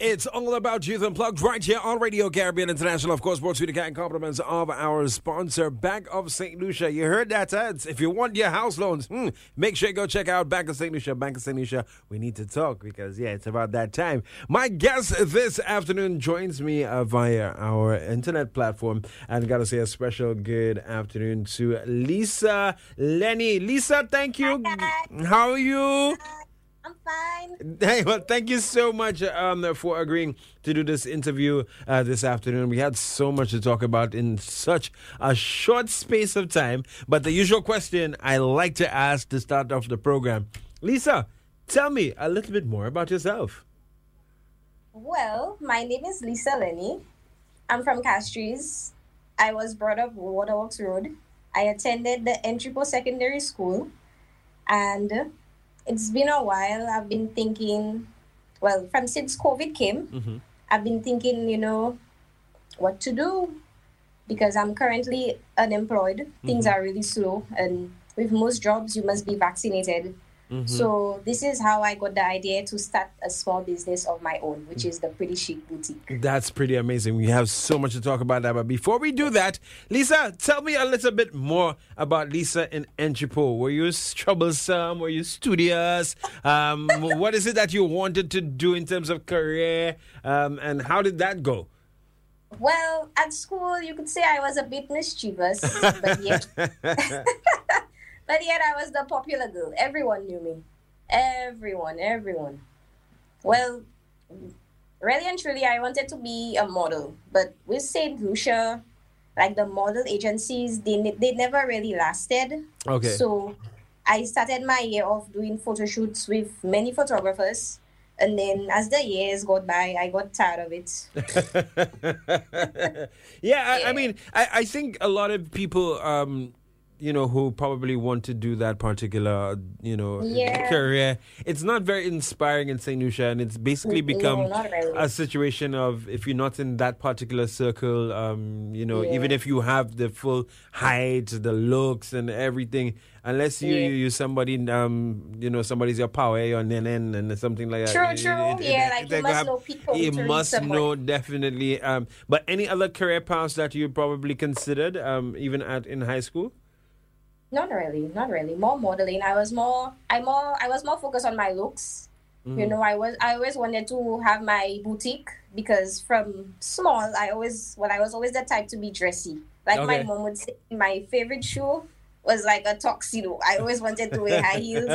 It's all about Youth Unplugged right here on Radio Caribbean International. Of course, brought to you the kind compliments of our sponsor, Bank of St. Lucia. You heard that, ads. If you want your house loans, make sure you go check out Bank of St. Lucia. Bank of St. Lucia, we need to talk because, it's about that time. My guest this afternoon joins me via our internet platform. And got to say a special good afternoon to Lisa Lenny. Lisa, thank you. Hi. How are you? I'm fine. Hey, well, thank you so much for agreeing to do this interview this afternoon. We had so much to talk about in such a short space of time. But the usual question I like to ask to start off the program. Lisa, tell me a little bit more about yourself. Well, my name is Lisa Lenny. I'm from Castries. I was brought up Waterworks Road. I attended the Entrepot Secondary School. And it's been a while. I've been thinking, since COVID came, I've been thinking, what to do because I'm currently unemployed. Things are really slow. And with most jobs, you must be vaccinated. So this is how I got the idea to start a small business of my own, which is the Pretty Chic Boutique. That's pretty amazing. We have so much to talk about that. But before we do that, Lisa, tell me a little bit more about Lisa in Entrepot. Were you troublesome? Were you studious? What is it that you wanted to do in terms of career? And how did that go? Well, at school, you could say I was a bit mischievous, but yet... But yet I was the popular girl. Everyone knew me. Everyone. Well, really and truly, I wanted to be a model. But with St. Lucia, like the model agencies, they never really lasted. Okay. So I started my year off doing photo shoots with many photographers. And then as the years got by, I got tired of it. I mean, I think a lot of people... who probably want to do that particular, career. It's not very inspiring in St. Lucia, and it's basically become a situation of if you're not in that particular circle, even if you have the full height, the looks, and everything, unless you're somebody, somebody's your power, your nenen, and something like that. True. You must know people. You must know, definitely. But any other career paths that you probably considered, even in high school? Not really. More modeling. I was more focused on my looks. I always wanted to have my boutique because from small, I was always the type to be dressy. My mom would say, my favorite shoe was like a tuxedo. I always wanted to wear high heels.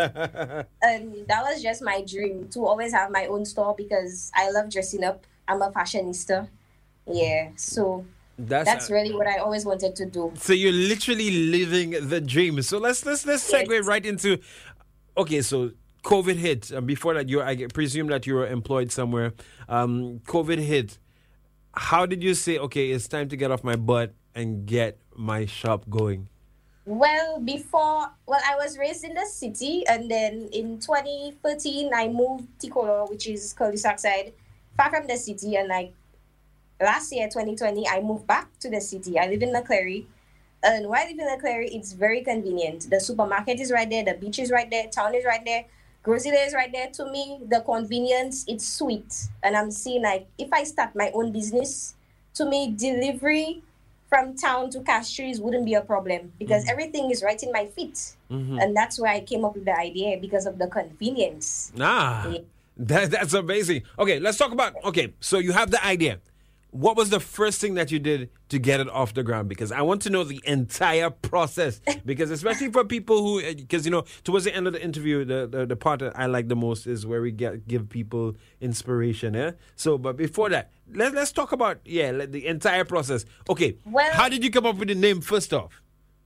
And that was just my dream to always have my own store because I love dressing up. I'm a fashionista. Yeah. So That's really what I always wanted to do. So you're literally living the dream. So let's segue right into. Okay, so COVID hit. Before that, I presume that you were employed somewhere. COVID hit. How did you say, okay, it's time to get off my butt and get my shop going? Well, I was raised in the city, and then in 2013, I moved Ticolo, which is Cul-de-sac side, far from the city, and last year, 2020, I moved back to the city. I live in Leclerc. And while I live in Leclerc, it's very convenient. The supermarket is right there. The beach is right there. Town is right there. Grocery is right there. To me, the convenience, it's sweet. And I'm seeing, if I start my own business, to me, delivery from town to Castries wouldn't be a problem because everything is right in my feet. And that's where I came up with the idea because of the convenience. That's amazing. Okay, let's talk about, so you have the idea. What was the first thing that you did to get it off the ground? Because I want to know the entire process. Because especially for people who, towards the end of the interview, the part that I like the most is where we give people inspiration. Yeah. So, but before that, let's talk about the entire process. Okay. Well, how did you come up with the name first off?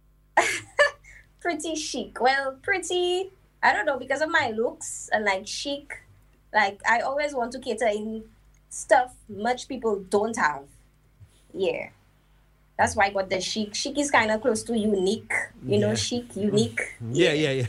Pretty Chic. Well, pretty. I don't know, because of my looks and chic. I always want to cater in stuff much people don't have. Yeah. That's why I got the chic. Chic is kind of close to unique. Chic, unique. Yeah.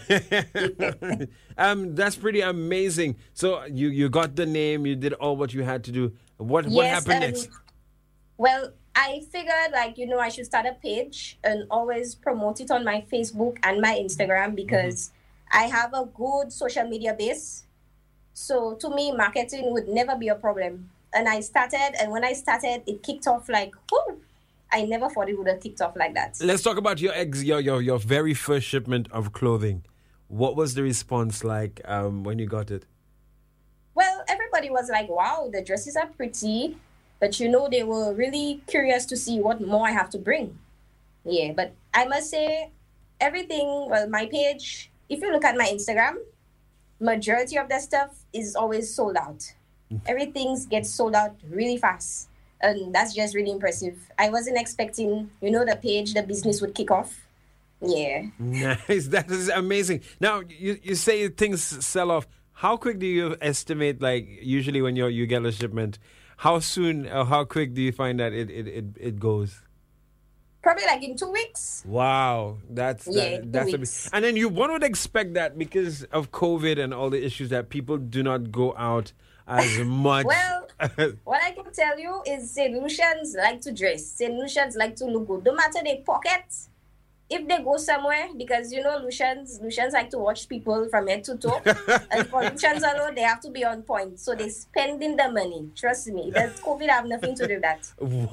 That's pretty amazing. So you got the name, you did all what you had to do. What happened next? Well, I figured I should start a page and always promote it on my Facebook and my Instagram because I have a good social media base. So to me, marketing would never be a problem. and I started, and when I started, it kicked off like, whoo, I never thought it would have kicked off like that. Let's talk about your very first shipment of clothing. What was the response like when you got it? Well, everybody was like, wow, the dresses are pretty. But, they were really curious to see what more I have to bring. Yeah, but I must say, everything, well, my page, if you look at my Instagram, majority of that stuff is always sold out. Everything gets sold out really fast. And that's just really impressive. I wasn't expecting, the page, the business would kick off. Yeah. Nice. That is amazing. Now, you say things sell off. How quick do you estimate, like, usually when you get a shipment, how soon or how quick do you find that it goes? Probably like in 2 weeks. Wow. That's weeks. And then one would expect that because of COVID and all the issues that people do not go out as much. Well, what I can tell you is St. Lucians like to dress. St. Lucians like to look good. No matter their pockets, if they go somewhere, because Lucians like to watch people from head to toe. And for Lucians alone, they have to be on point. So they're spending the money. Trust me. That COVID have nothing to do with that.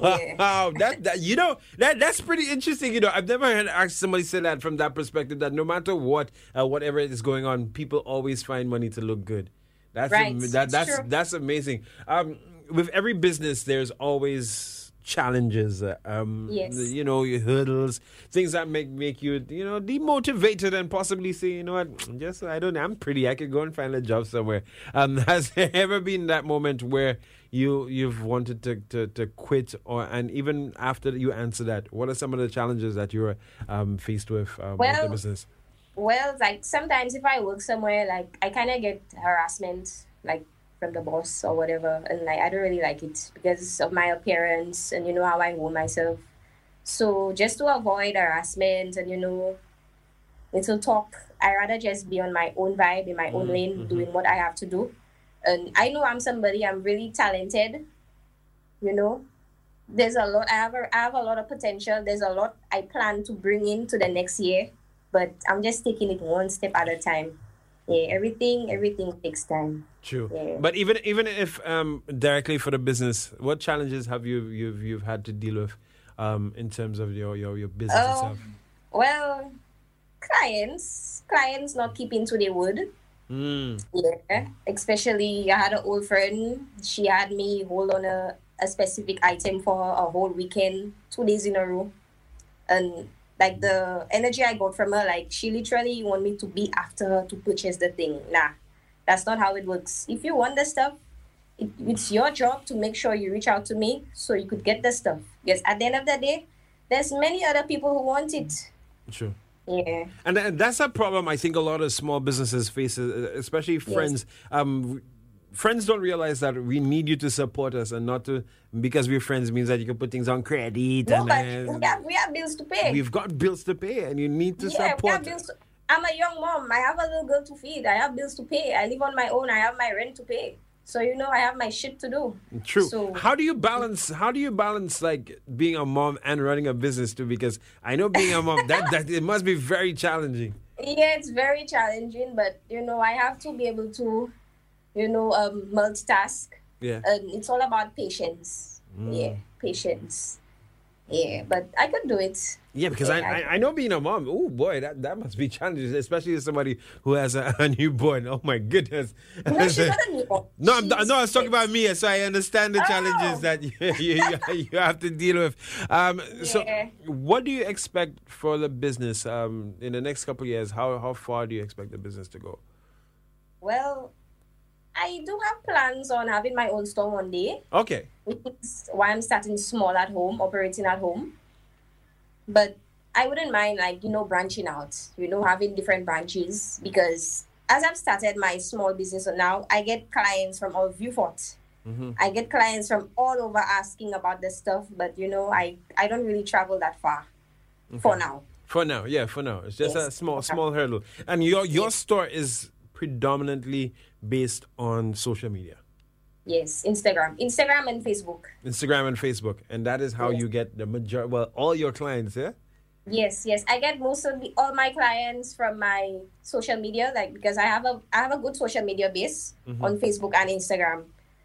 Wow. Yeah. That's pretty interesting. I've never heard somebody say that from that perspective, that no matter what, whatever is going on, people always find money to look good. That's right. That's amazing. With every business, there's always challenges, yes. Your hurdles, things that make you, demotivated and possibly say, what, I'm pretty, I could go and find a job somewhere. Has there ever been that moment where you've wanted to quit, and even after you answer that, what are some of the challenges that you were faced with the business? Well, like sometimes if I work somewhere, like I kind of get harassment, like from the boss or whatever, and like I don't really like it because of my appearance and how I hold myself. So just to avoid harassment and little talk, I rather just be on my own vibe, in my own lane, doing what I have to do. And I know I'm really talented. There's a lot. I have a lot of potential. There's a lot I plan to bring into the next year, but I'm just taking it one step at a time. Yeah, everything takes time. True. Yeah. But even if directly for the business, what challenges have you've had to deal with in terms of your business itself? Well, clients not keeping to their word. Yeah, especially I had an old friend. She had me hold on a specific item for a whole weekend, 2 days in a row, and like the energy I got from her, like she literally want me to be after her to purchase the thing. Nah, that's not how it works. If you want the stuff, it's your job to make sure you reach out to me so you could get the stuff. Because at the end of the day, there's many other people who want it. Sure. Yeah. And that's a problem I think a lot of small businesses face, especially friends. Yes. Friends don't realize that we need you to support us, and not to, because we're friends means that you can put things on credit. No, but we have bills to pay. We've got bills to pay, and you need to support. We have bills I'm a young mom. I have a little girl to feed. I have bills to pay. I live on my own. I have my rent to pay. So I have my shit to do. True. So, how do you balance like being a mom and running a business too? Because I know being a mom that it must be very challenging. Yeah, it's very challenging, but I have to be able to multitask. Yeah. And it's all about patience. Yeah, patience. Yeah, but I could do it. Yeah, because I know being a mom, oh boy, that must be challenging, especially as somebody who has a newborn. Oh my goodness. No, she's not a newborn. No, I was talking about me, so I understand the challenges that you have to deal with. So what do you expect for the business in the next couple of years? How far do you expect the business to go? Well, I do have plans on having my own store one day. Okay. Which is why I'm starting small at home, operating at home. But I wouldn't mind, branching out, having different branches. Because as I've started my small business now, I get clients from all Vieux-Fort. Mm-hmm. I get clients from all over asking about this stuff. But, I don't really travel that far for now. For now. It's just a small hurdle. And your store is predominantly based on social media. Yes, Instagram and Facebook. And that is how you get the majority, all your clients, yeah? Yes. I get all my clients from my social media, because I have a good social media base on Facebook and Instagram.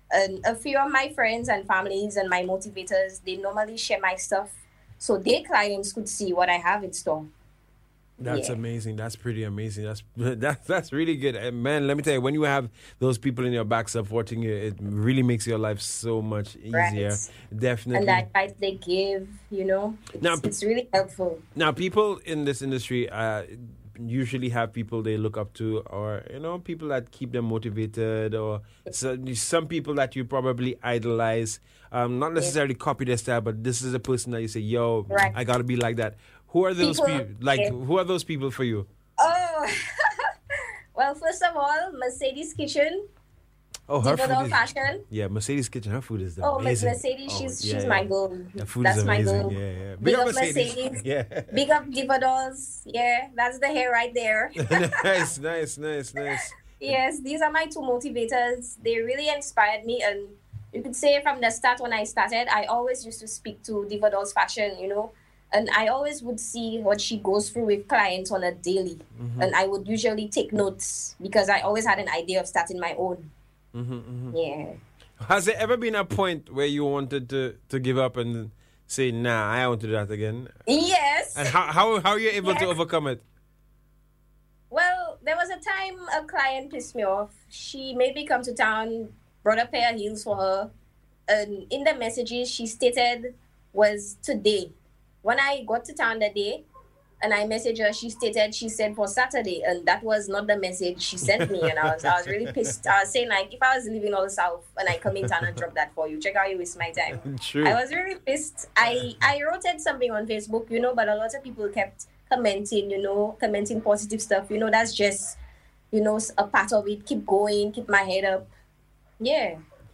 And a few of my friends and families and my motivators, they normally share my stuff so their clients could see what I have in store. That's amazing. That's pretty amazing. That's really good. And man, let me tell you, when you have those people in your back supporting you, it really makes your life so much easier. Right. Definitely. And the advice they give, it's really helpful. Now, people in this industry usually have people they look up to, or people that keep them motivated, or some people that you probably idolize. Not necessarily copy their style, but this is a person that you say, "Yo, right. I gotta be like that." Who are those people? Who are those people for you? Oh, well, first of all, Mercedes Kitchen. Oh, her food is fashion. Yeah, Mercedes Kitchen. Her food is amazing. Mercedes, she's my girl. Her food that's is amazing. My girl. Yeah. Big up Mercedes. Yeah. Big up Diva Dolls. Yeah, that's the hair right there. Nice. Yes, these are my two motivators. They really inspired me, and you could say from the start when I started, I always used to speak to Diva Dolls Fashion, and I always would see what she goes through with clients on a daily. Mm-hmm. And I would usually take notes because I always had an idea of starting my own. Mm-hmm. Yeah. Has there ever been a point where you wanted to give up and say, nah, I won't do that again? Yes. And how are you able to overcome it? Well, there was a time a client pissed me off. She made me come to town, brought a pair of heels for her. And in the messages she stated was today. When I got to town that day and I messaged her, she said for Saturday. And that was not the message she sent me. And I was really pissed. I was saying, like, if I was living all the South and I come in town and drop that for you, check how you waste my time. True. I was really pissed. I wrote something on Facebook, but a lot of people kept commenting positive stuff. That's just, a part of it. Keep going, keep my head up. Yeah.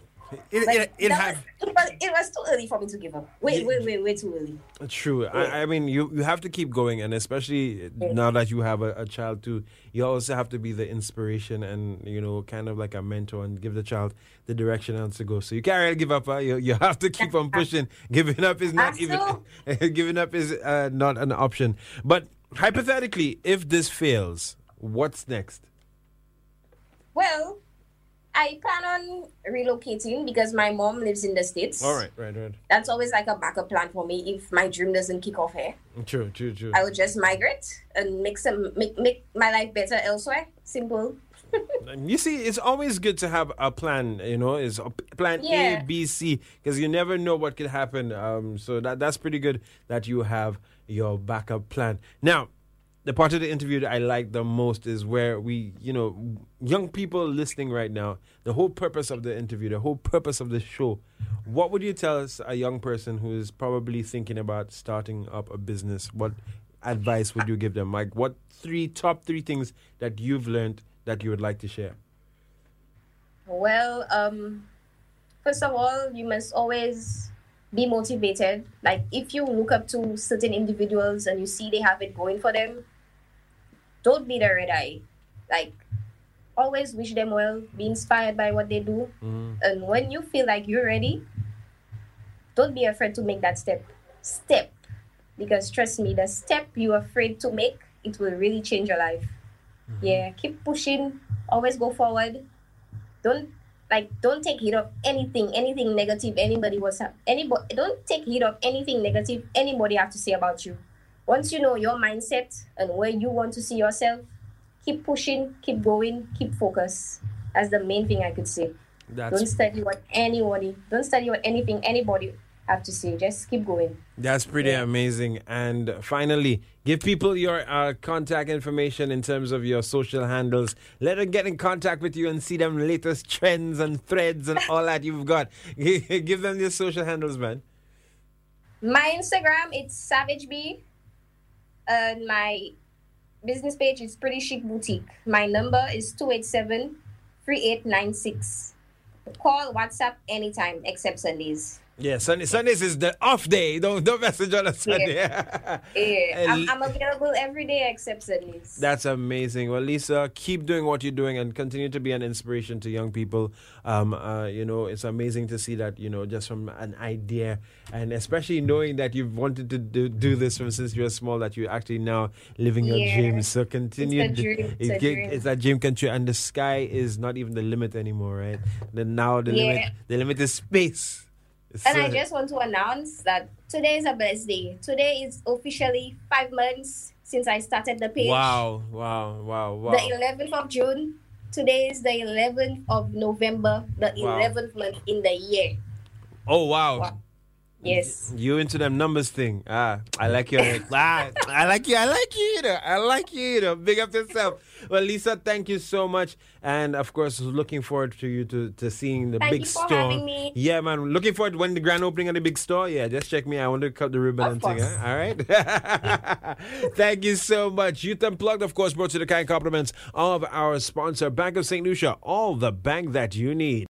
It was too early for me to give up. Way too early. True. Yeah. I mean, you have to keep going, and especially now that you have a child too, you also have to be the inspiration and kind of like a mentor and give the child the direction on to go. So you can't really give up. You have to keep on pushing. Giving up is not giving up is not an option. But hypothetically, if this fails, what's next? Well, I plan on relocating because my mom lives in the States. All right. That's always like a backup plan for me if my dream doesn't kick off here. True. I would just migrate and make my life better elsewhere. Simple. You see, it's always good to have a plan, is plan A, B, C, because you never know what could happen. So that's pretty good that you have your backup plan. Now, the part of the interview that I like the most is where we, young people listening right now, the whole purpose of the interview, the whole purpose of the show, what would you tell us, a young person who is probably thinking about starting up a business? What advice would you give them? Like, what top three things that you've learned that you would like to share? Well, first of all, you must always be motivated. Like, if you look up to certain individuals and you see they have it going for them, don't be the red eye. Like, always wish them well, be inspired by what they do. Mm. And when you feel like you're ready, don't be afraid to make that step. Because trust me, the step you're afraid to make, it will really change your life. Mm-hmm. Yeah, keep pushing, always go forward. Don't take heed of anything negative don't take heed of anything negative anybody have to say about you. Once you know your mindset and where you want to see yourself, keep pushing, keep going, keep focused. That's the main thing I could say. Don't study what anything anybody have to say. Just keep going. That's pretty amazing. And finally, give people your contact information in terms of your social handles. Let them get in contact with you and see them latest trends and threads and all that you've got. Give them your social handles, man. My Instagram, it's Savage B. And my business page is Pretty Chic Boutique. My number is 287-3896. Call, WhatsApp anytime except Sundays. Yeah, Sundays is the off day. Don't message on a Sunday. I'm available every day except Sundays. That's amazing. Well, Lisa, keep doing what you're doing and continue to be an inspiration to young people. It's amazing to see that, just from an idea, and especially knowing that you've wanted to do this from since you were small, that you're actually now living your dreams. So continue. It's a dream. It's a dream country, and the sky is not even the limit anymore, right? Now the limit is space. And I just want to announce that today is a blessed day. Today is officially 5 months since I started the page. Wow. The 11th of June. Today is the 11th of November, the 11th month in the year. Oh, wow. Yes. You into them numbers thing. I like you. I like you. Big up yourself. Well, Lisa, thank you so much. And of course, looking forward to you to seeing the big store. Thank you for having me. Yeah, man. Looking forward when the grand opening of the big store. Yeah, just check me. I want to cut the ribbon and thing. Huh? All right. Thank you so much. Youth Unplugged, of course, brought to the kind compliments of our sponsor, Bank of St. Lucia. All the bank that you need.